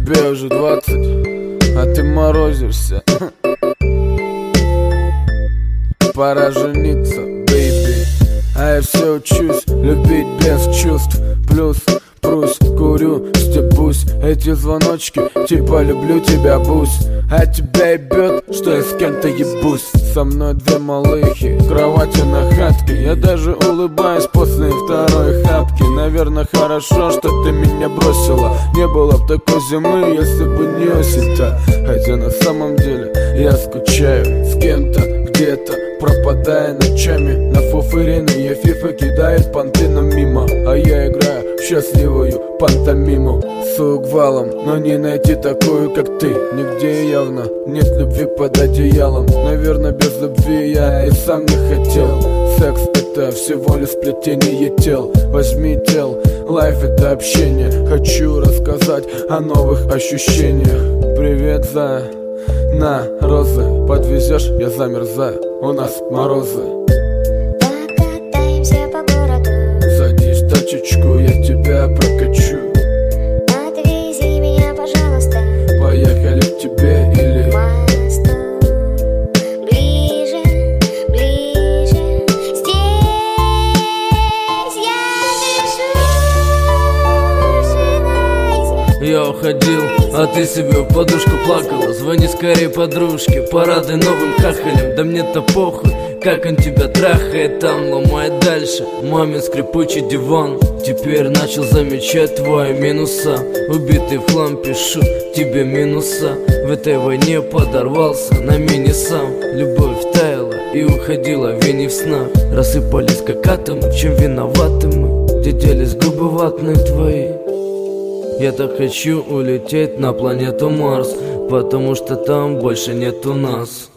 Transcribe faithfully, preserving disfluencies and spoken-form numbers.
Тебе уже двадцать, а ты морозишься. Пора жениться, бейби. А я все учусь любить без чувств. Плюс прусь, курю, стебусь. Эти звоночки, типа люблю тебя, бусь. А тебя ебет, что я с кем-то ебусь. Со мной две малыхи, кровати на хатке. Я даже улыбаюсь после второй хапки. Наверное, хорошо, что ты меня бросила. Не было б такой зимы, если бы не осень-то. Хотя на самом деле я скучаю с кем-то где-то, пропадая ночами на фуфыренные фифы, кидает понты нам мимо. А я играю в счастливую пантомиму с угвалом, но не найти такую, как ты. Нигде явно нет любви под одеялом. Наверное, без любви я и сам не хотел. Секс — это всего лишь сплетение тел. Возьми тел, лайф — это общение. Хочу рассказать о новых ощущениях. Привет, зая, на розы подвезешь, я замерзаю, у нас морозы. Покатаемся по городу. Садись в тачечку, я тебя прокачу. Отвези меня, пожалуйста. Поехали к тебе или К мосту. Ближе, ближе. Здесь я дышу. Сжимайся. Я уходил, а ты себе в подушку плакала. Звони скорее подружке, порадуй новым хахалем. Да мне-то похуй, как он тебя трахает там, ломает дальше мамин скрипучий диван. Теперь начал замечать твои минуса. Убитый в хлам пишу тебе минуса. В этой войне подорвался на мини сам. Любовь таяла и уходила вини в снах. Рассыпались как атомы, чем виноваты мы. Где делись губы ватные твои. Я так хочу улететь на планету Марс, потому что там больше нету нас.